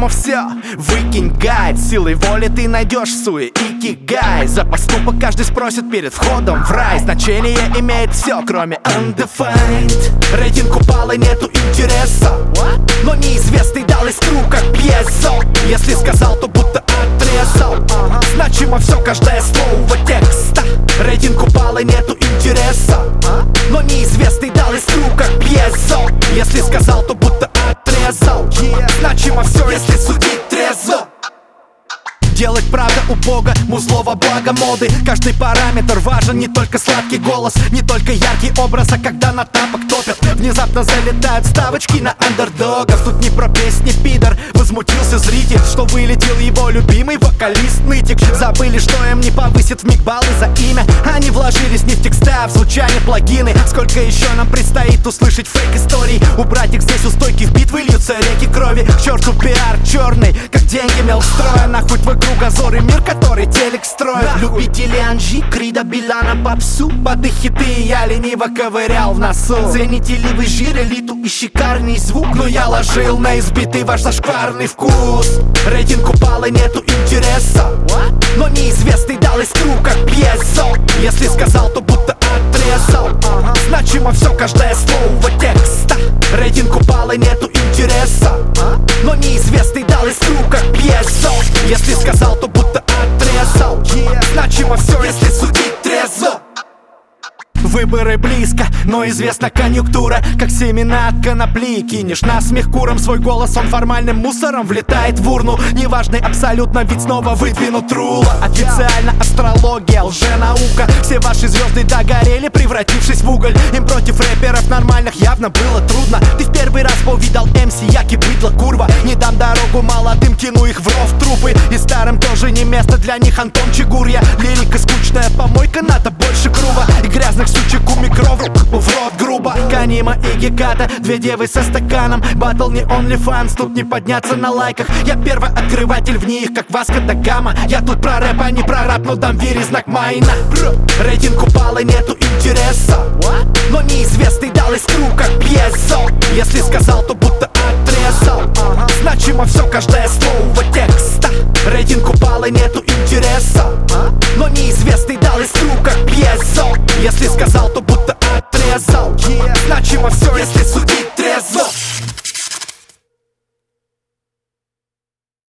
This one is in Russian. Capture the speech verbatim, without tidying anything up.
Поэтому все, выкинь гайд. Силой воли ты найдешь суе икигай. За поступок каждый спросит перед входом в рай. Значение имеет все, кроме undefined. Рейтинг упал и нету интереса, но неизвестный дал искру, как пьесо. Если сказал, то будто отрезал. Значимо все, каждое слово текста. Рейтинг упал и нету интереса, но неизвестный дал искру, как пьесо. Если сказал, то будто отрезал. Значимо все, если судить трезво. Делать правда у Бога, музло во благо моды. Каждый параметр важен, не только сладкий голос, не только яркий образ, а когда на тапок топят. Внезапно залетают ставочки на андердогов. Тут не про песни, пидор. Возмутился зритель, что вылетел его любимый вокалист нытик. Забыли, что им не повысит вмиг баллы за имя. Они вложились не в текста, а в звучание плагины. Сколько еще нам предстоит услышать фейк историй. Убрать их здесь у стойки в битвы льются реки крови. К черту пиар черный, как деньги мел строя. Нахуй твой кругозор и мир, который телек строит. Любители Анжи, Крида, Билана, попсу. Под их хиты я лениво ковырял в носу. Ценители вы жир, элиту и шикарный звук, но я ложил на избитый ваш зашкварный вкус. Рейтинг упал и нету интереса, но неизвестный дал искру, как пьесо. Если сказал, то будто отрезал. Значимо все, каждое слово текста. Рейтинг упал и нету интереса, но неизвестный дал искру, как пьесо. Если сказал, то будто отрезал. Значимо все, если судить трезво. Выборы близко, но известна конъюнктура. Как семена от конопли. Кинешь на смех куром свой голос, он формальным мусором влетает в урну. Неважный абсолютно, ведь снова выдвинут рула. Официально астрология, лженаука. Все ваши звезды догорели, превратившись в уголь. Им против рэперов нормальных явно было трудно. Ты в первый раз повидал эм си, яки быдло, курва. Не дам дорогу молодым, тяну их в ров трупы. И старым тоже не место для них, Антон Чигурья. Лирика скучная помойка, надо больше грува. И грязных сучек у микров в рот грубо. Канима и Геката, две девы со стаканом. Батл не OnlyFans, тут не подняться на лайках. Я первый открыватель в них, как Васко да Гама. Я тут про рэп, а не про рап, но дам вере знак Майна. Рейтинг упал и нету интереса, но неизвестный дал искру, как пьесо. Если сказал, то будто отрезал. Значимо все, каждое слово текста. Рейтинг упал и нету интереса, но неизвестный дал искру, как пьесо. Если сказал, то будто отрезал. Значимо все, если